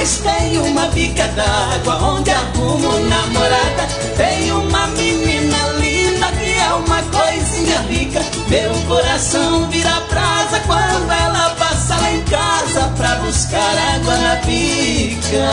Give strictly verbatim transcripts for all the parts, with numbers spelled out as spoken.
Mas tem uma bica d'água onde arrumo namorada. Tem uma menina linda que é uma coisinha rica. Meu coração vira brasa quando ela passa lá em casa pra buscar água na bica.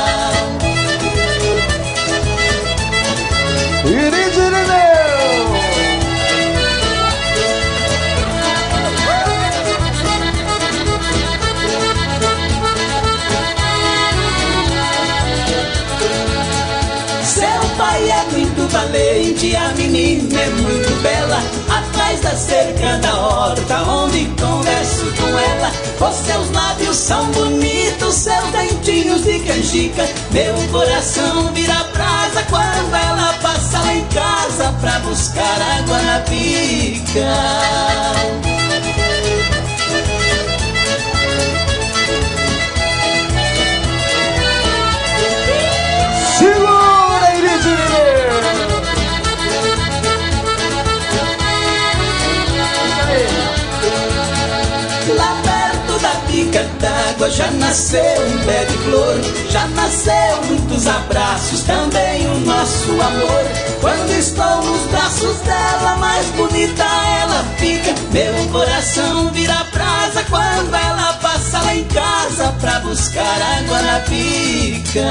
Seu pai é muito valente, a menina é muito bela. Atrás da cerca da horta, onde converso com ela. Os seus lábios são bonitos, seus dentinhos de canjica. Meu coração vira brasa quando ela passa lá em casa pra buscar água na bica. Lá perto da bica d'água já nasceu um pé de flor. Já nasceu muitos abraços, também o nosso amor. Quando estou nos braços dela, mais bonita ela fica. Meu coração vira brasa quando ela passa lá em casa pra buscar água na bica.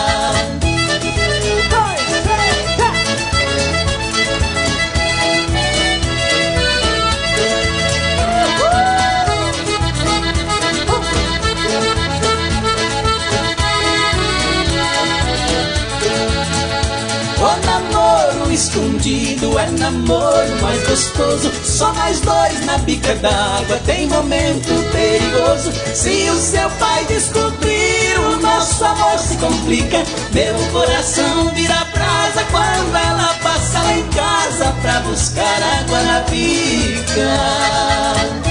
O namoro escondido é namoro mais gostoso. Só nós dois na bica d'água tem momento perigoso. Se o seu pai descobrir, o nosso amor se complica. Meu coração vira brasa quando ela passa lá em casa pra buscar água na bica.